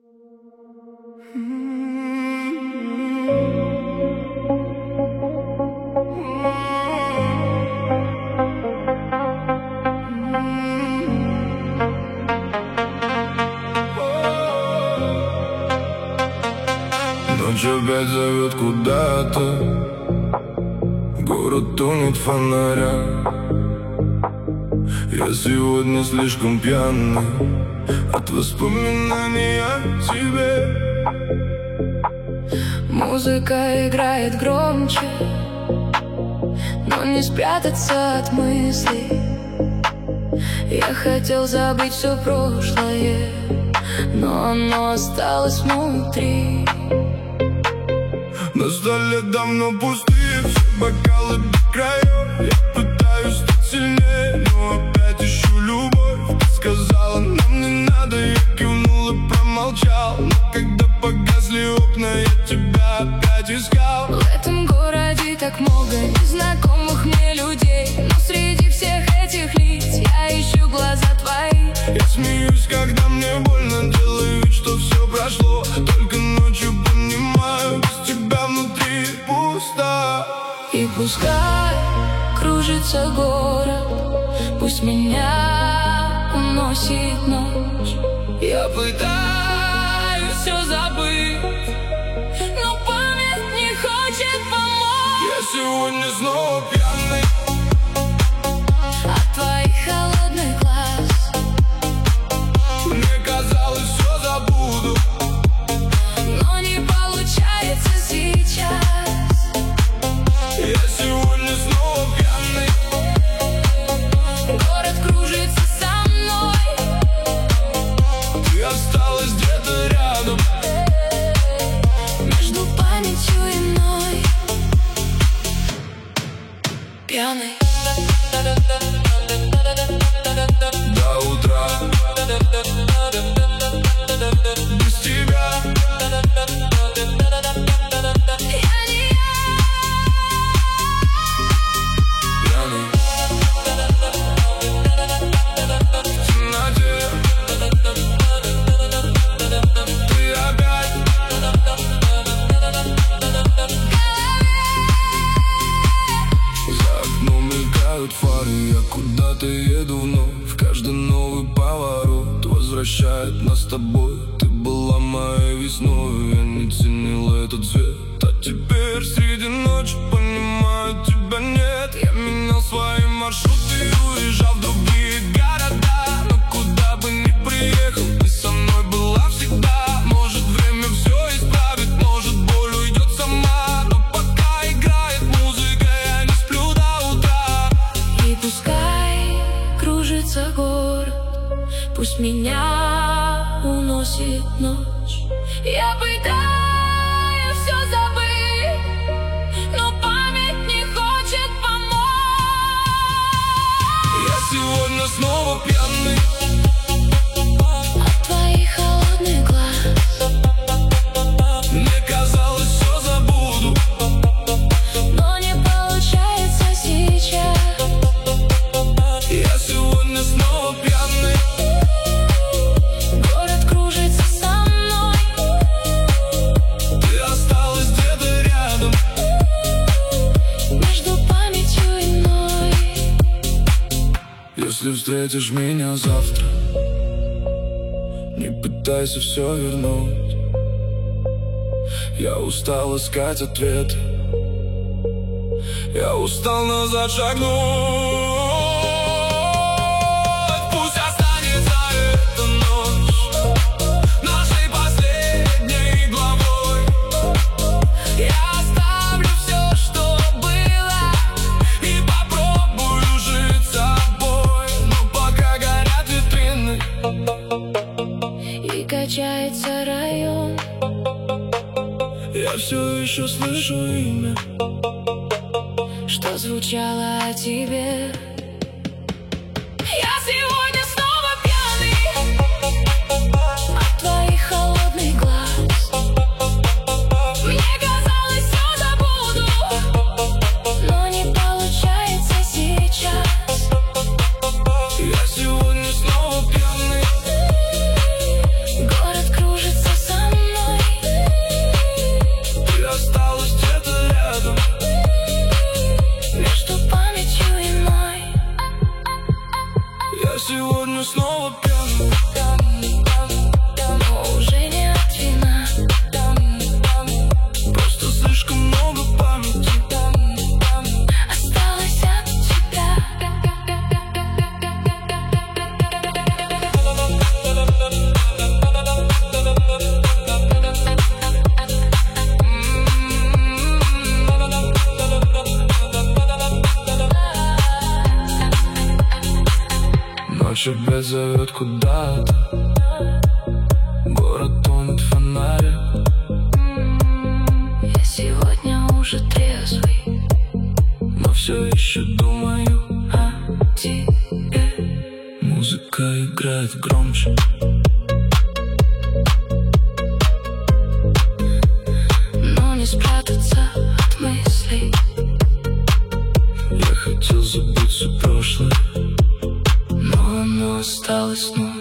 Ночь опять зовет куда-то, город тонет в фонарях. Я сегодня слишком пьяный от воспоминаний о тебе. Музыка играет громче, но не спрятаться от мыслей. Я хотел забыть все прошлое, но оно осталось внутри. На столе давно пустые все бокалы до краев. Я пытаюсь стать сильнее, но опять ищу любовь. Ты сказала, нам не надо, я кивнул и промолчал. Но когда погасли окна, я тебя опять искал. В этом городе так много незнакомых мне людей, но среди всех этих лиц я ищу глаза твои. Я смеюсь, когда мне больно, делаю вид, что все прошло. Только ночью понимаю, без тебя внутри пусто. И пускай кружится город, пусть меня уносит ночь. Я пытаюсь Все забыть, но память не хочет помочь. Я сегодня снова пьяный От твоих холодных глаз мне казалось, все забуду, но не получается сейчас. Я сегодня снова пьяный. Город кружится со мной, Ты осталась где-то рядом. между памятью и мной. Пьяный До утра без тебя. я не я. Пьяный в темноте. Ты опять за окном мелькают фары. Я куда-то еду вновь. Каждый новый поворот возвращает нас с тобой. Ты была моей весной, я не ценил этот цвет. А теперь среди ночи понимаю, тебя нет. Я менял свои маршруты и уезжал в другие города. Но куда бы ни приехал, ты со мной была всегда. Может, время все исправит, может, боль уйдет сама. Но пока играет музыка, я не сплю до утра. И пускай кружится город, пусть меня уносит ночь. Я пытаюсь все забыть, но память не хочет помочь. Я сегодня снова пьяный От твоих холодных глаз мне казалось, все забуду, но не получается сейчас. я сегодня снова пьяный. Город кружится со мной, Ты осталась где-то рядом. между памятью и мной. Если встретишь меня завтра, не пытайся все вернуть. Я устал искать ответы, я устал назад шагнуть. Пусть останется эта ночь нашей последней главой. Я оставлю все, что было, и попробую жить собой. Но пока горят витрины И качается район, я все еще слышу имя, что звучало о тебе. Я сегодня снова пьяный от твоих холодных глаз. Мне казалось, все забуду, но не получается сейчас. я сегодня снова пьяный. Город кружится Ночь опять зовет куда-то, город тонет в фонаре. Я сегодня уже трезвый, но все еще думаю о тебе. Музыка играет громче, но не спрятаться от мыслей. Я хотел забыть все прошлое, но оно осталось снова.